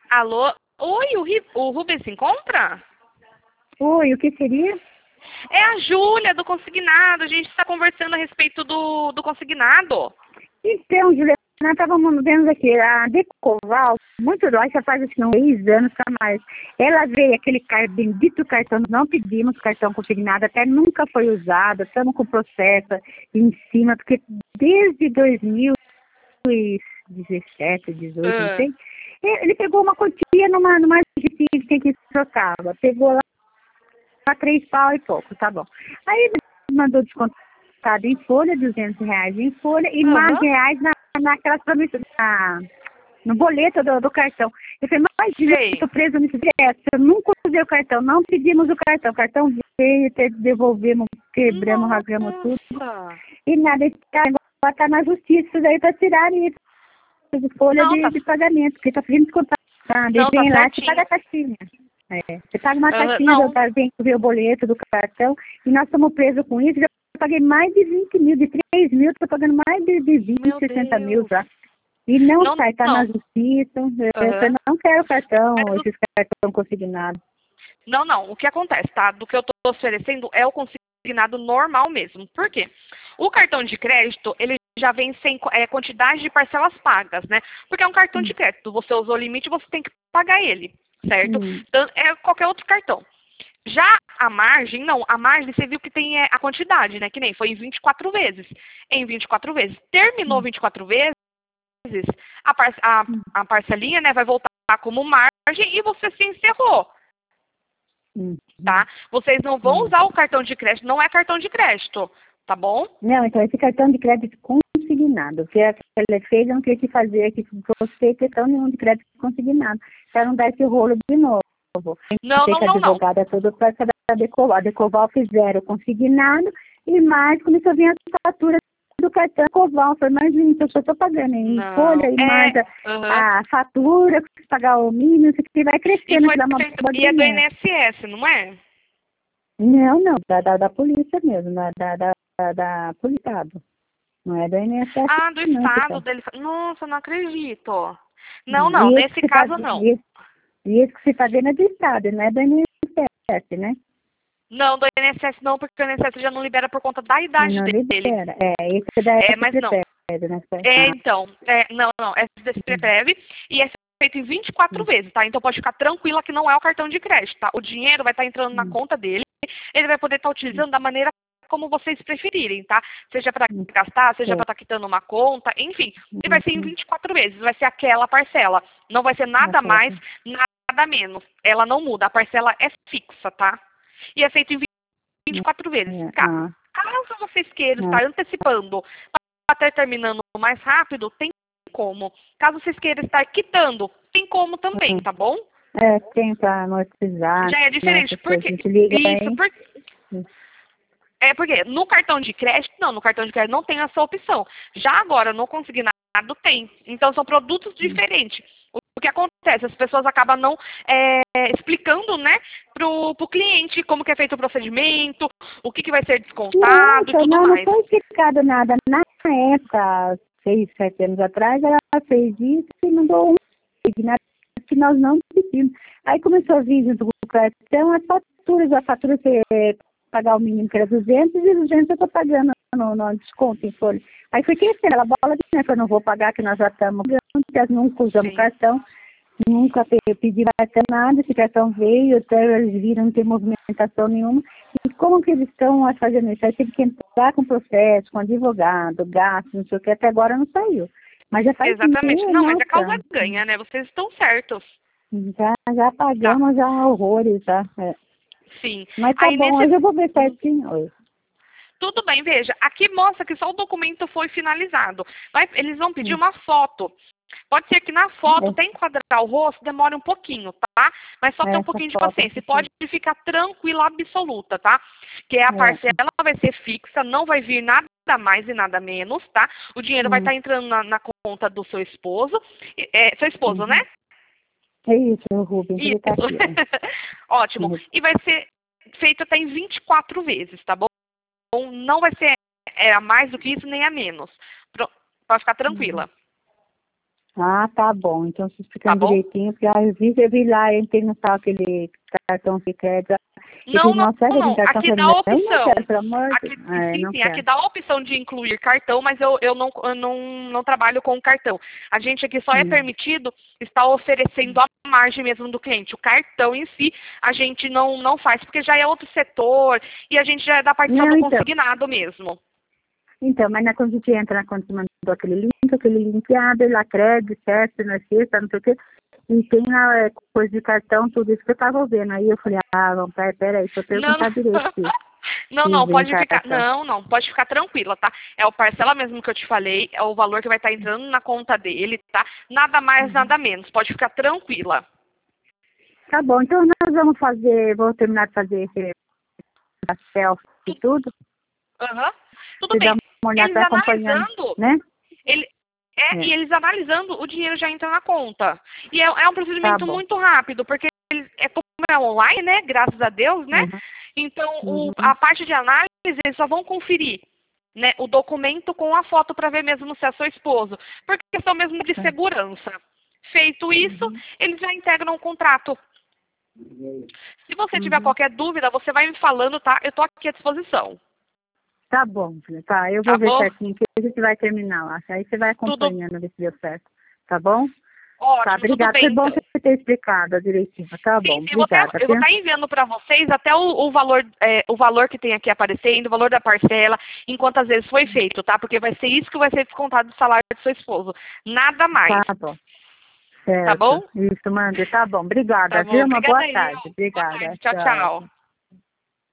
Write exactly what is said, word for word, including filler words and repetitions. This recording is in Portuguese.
Alô? Oi, o, Ri- o Rubens se encontra? Oi, o que seria? É a Júlia do Consignado. A gente está conversando a respeito do, do consignado. Então, Juliana, nós estávamos vendo aqui, a Decoval, muito nós, já faz acho que uns seis anos para mais. Ela veio, aquele car- bendito cartão, não pedimos cartão consignado, até nunca foi usado, estamos com o processo em cima, porque desde dois mil e dezessete, dezoito, não Ah, sei, ele pegou uma quantia numa, numa agência que trocava, pegou lá três pau e pouco, tá bom. Aí ele mandou descontado em folha, duzentos reais em folha e mais Aham. reais na, naquelas promessas, na, no boleto do, do cartão. Eu falei, imagina, eu Sei. estou preso nesse direto, eu nunca usei o cartão, não pedimos o cartão, o cartão veio, até devolvemos, quebramos, rasgamos tudo, Nossa. e nada, esse cara agora está na justiça, isso daí para tirar isso, de folha Não, de, tá, de pagamento, porque está pedindo descontar. Daí não, tá vem lá, você paga certinho. a taxinha. É, você paga uma Aham, taxinha, não. do, vem ver o boleto do cartão, e nós estamos presos com isso, já paguei mais de vinte mil, de três mil, estou pagando mais de, de vinte, Meu sessenta mil Deus. já. E não Não, sai, está na não. justiça, eu Aham. eu não quero cartão, Mas o- esses cartão consignados. Não, não. O que acontece, tá? Do que eu tô oferecendo é o consignado normal mesmo. Por quê? O cartão de crédito, ele já vem sem é, quantidade de parcelas pagas, né? Porque é um cartão de Hum, crédito. Você usou o limite, você tem que pagar ele, certo? hum, Então, é qualquer outro cartão. Já a margem, não. A margem, você viu que tem é, a quantidade, né? Que nem foi em vinte e quatro vezes. Em vinte e quatro vezes. Terminou hum, vinte e quatro vezes, a, par a, hum, a parcelinha, né, vai voltar como margem e você se encerrou. hum, hum, Tá? Vocês não vão hum. usar o cartão de crédito, não é cartão de crédito, tá bom? Não, então esse cartão de crédito consignado, o que a ela fez, eu não queria que fazer aqui com você questão nenhuma de crédito consignado, para não dar esse rolo de novo. Não, Sei não, que a não, não. advogada toda para da Decoval. A Decoval fizeram consignado e mais começou a vir a fatura do cartão Decoval. Foi mais gente, eu só estou pagando em Não. folha e mais É. Aham. a, a fatura, pagar o mínimo, isso que vai E crescendo, foi que dá uma feito. boa E é do dinheiro. I N S S, não é? Não, não, da, da, da polícia mesmo, da, da, da, da, da polícia. Não é do I N S S, Ah, do não, que estado tá. dele. Nossa, não acredito. Não, não, E esse que nesse se tá, caso não. e esse, e esse que se está vendo é do Estado, não é do I N S S, né? Não, do I N S S não, porque o I N S S já não libera por conta da idade Não dele. libera. É, esse é da É, S mas P não. P, né? É, Ah, então, é, não, não, é desse Preprev e é feito em vinte e quatro hum, vezes, tá? Então pode ficar tranquila que não é o cartão de crédito, tá? O dinheiro vai estar entrando na hum, conta dele, ele vai poder estar hum, utilizando da maneira como vocês preferirem, tá? Seja para hum, gastar, seja para certo. estar quitando uma conta, enfim, ele vai Hum, ser em hum, vinte e quatro vezes, vai ser aquela parcela, não vai ser tá nada mais, certo. nada menos. Ela não muda, a parcela é fixa, tá? E é feito em vinte e quatro vezes. É, Ca- ah, Caso vocês queiram ah, estar antecipando até terminando mais rápido, tem como. Caso vocês queiram estar quitando, tem como também, hum. tá bom? É, tem para amortizar, Já é né? diferente. Essas Por coisas. A quê? gente liga Isso, aí. por... Hum, é porque no cartão de crédito, não, no cartão de crédito não tem essa opção. Já agora, no consignado tem. Então são produtos hum. diferentes. O que acontece? As pessoas acabam não é, explicando, né, pro, pro cliente como que é feito o procedimento, o que, que vai ser Não, descontado e então, tudo não, não mais. foi explicado nada. Na época, seis, sete anos atrás, ela fez isso e mandou um nada que nós não pedimos. Aí começou a vir junto com o cartão as faturas, a fatura você pagar o mínimo que era duzentos e duzentos eu estou pagando no, no desconto em folha. Aí foi crescendo, ela bola de né, que eu não vou pagar, que nós já estamos pagando, porque nós nunca usamos Sim. cartão, nunca pe- pedi cartão nada, esse cartão veio, até eles viram não ter movimentação nenhuma. E como que eles estão fazendo isso? Aí teve que entrar com processo, com advogado, gasto, não sei o que, até agora não saiu. Mas já faz Exatamente. meia, Não, mas a causa nossa, ganha, né? Vocês estão certos. já, já Tá. pagamos já horrores, já. É. Sim. Mas tá Aí bom, nesse. hoje eu vou ver Hum, certinho. Oi. Tudo bem, veja. Aqui mostra que só o documento foi finalizado. Vai- eles vão pedir Hum, uma foto. Pode ser que na foto, É, até enquadrar o rosto, demore um pouquinho, tá? Mas só ter um essa pouquinho de foto. paciência. E pode ficar tranquila, absoluta, tá? Que a É. parcela vai ser fixa, não vai vir nada mais e nada menos, tá? O dinheiro vai Hum, estar entrando na, na conta do seu esposo. É, seu esposo, né? uhum. É isso, o Rubens, ele Isso. tá aqui. É. Ótimo. Uhum. E vai ser feito até em vinte e quatro vezes, tá bom? Não vai ser é, a mais do que isso nem a menos. Pro- Pode ficar Uhum. tranquila. Ah, tá bom. Então, se Tá explicando bom? direitinho, porque ah, eu vi, eu vi lá, eu entrei no tal aquele cartão de crédito. Eu Não, falei, não, nossa, será que eu tenho não. cartão? Eu Aqui falei, dá a não, eu não opção. quero, pelo amor de Aqui, Deus. É, sim, não sim, aqui quero. dá a opção de incluir cartão, mas eu, eu, não, eu não, não trabalho com cartão. A gente aqui só é Hum. permitido estar oferecendo a margem mesmo do cliente. O cartão em si a gente não, não faz, porque já é outro setor e a gente já é da partição Não, do então. consignado mesmo. Então, mas na, quando a gente entra na conta, você mandou aquele link, aquele link abre lá, crédito, certo, não é sexta, não sei o quê. E tem lá é, coisa de cartão, tudo isso que eu tava vendo. Aí eu falei, ah, não, peraí, peraí, deixa eu Não, perguntar direito se, não, se não, vem pode ficar, cartão. não, não, pode ficar tranquila, tá? É o parcela mesmo que eu te falei, é o valor que vai estar entrando na conta dele, tá? Nada mais, Uhum. nada menos, pode ficar tranquila. Tá bom, então nós vamos fazer, vou terminar de fazer esse selfie e tudo. Aham. Tudo Você dá bem. uma olhada, Eles tá acompanhando, analisando, né? ele, é, É, e eles analisando, o dinheiro já entra na conta. E é, é um tá procedimento bom. muito rápido, porque eles, é como é online, né? Graças a Deus, né? Uhum. Então, o, Uhum. a parte de análise, eles só vão conferir, né, o documento com a foto para ver mesmo se é seu esposo. Por questão mesmo de Tá. segurança. Feito isso, Uhum. eles já integram o contrato. Se você tiver Uhum. qualquer dúvida, você vai me falando, tá? Eu tô aqui à disposição. Tá bom, filha. Tá, eu vou Tá ver bom? certinho que a gente vai terminar lá. Aí você vai Tudo acompanhando, ver se deu certo. Tá bom? Tá, ótimo, tudo obrigada. Foi bem bom então. você ter explicado direitinho. Tá Sim, bom, sim, eu vou obrigada, eu vou viu? estar enviando para vocês até o, o valor é, o valor que tem aqui aparecendo, o valor da parcela, em quantas vezes foi feito, tá? Porque vai ser isso que vai ser descontado do salário do seu esposo. Nada mais, Tá bom. tá Certo. bom? Isso, Manda. Tá bom. Tá Obrigada, bom. viu? Uma Obrigada boa aí. tarde. Boa Obrigada. tarde. Tchau, Tchau. tchau.